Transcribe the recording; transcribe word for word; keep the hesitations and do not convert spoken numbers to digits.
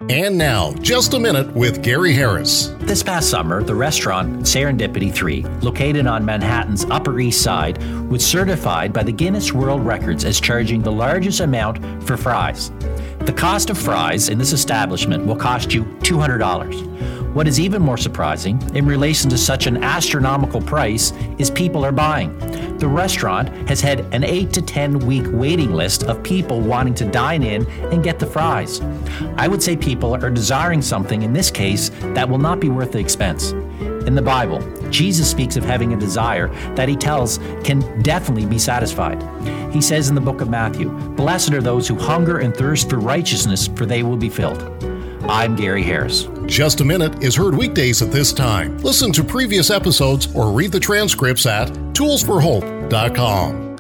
And now, Just a Minute with Gary Harris. This past summer, the restaurant Serendipity three, located on Manhattan's Upper East Side, was certified by the Guinness World Records as charging the largest amount for fries. The cost of fries in this establishment will cost you two hundred dollars. What is even more surprising, in relation to such an astronomical price, is people are buying. The restaurant has had an eight to ten week waiting list of people wanting to dine in and get the fries. I would say people are desiring something, in this case, that will not be worth the expense. In the Bible, Jesus speaks of having a desire that he tells can definitely be satisfied. He says in the book of Matthew, "Blessed are those who hunger and thirst for righteousness, for they will be filled." I'm Gary Harris. Just a Minute is heard weekdays at this time. Listen to previous episodes or read the transcripts at tools for hope dot com.